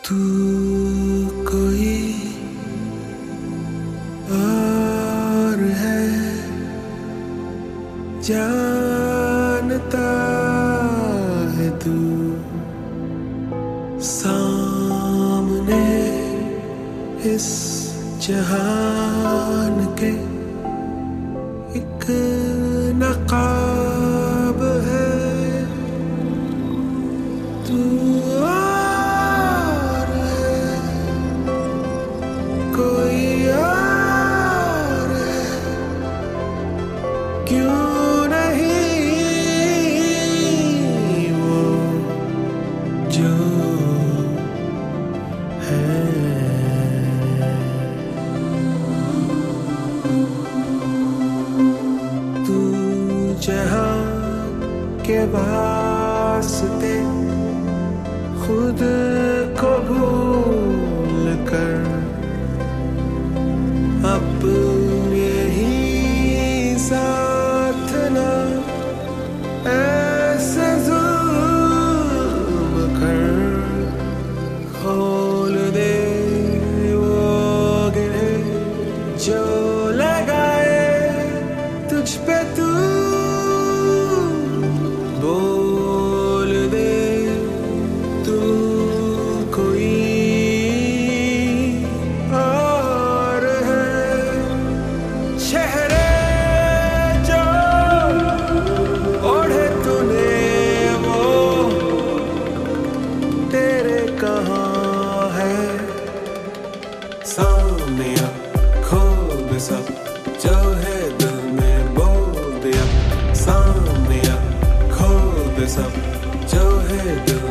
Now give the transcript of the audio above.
तू कोई और है, जानता है तू सामने इस जहान के एक नकाब है। तू और है, कोई और है, क्यों नहीं वो जो है। तू जहां के वास्ते खुद को भूल कर अपने ही साथ ना ऐसे जुल्म कर। खोल दे वो गिरे जो लगाए तुझ पे तू, बोल दे तू कोई और है। चेहरे जो ओढ़े तूने वो तेरे कहाँ है। सामने आ खोल सब जो है दिल में बोल दिया। सामने आ खोल सब जो है दिल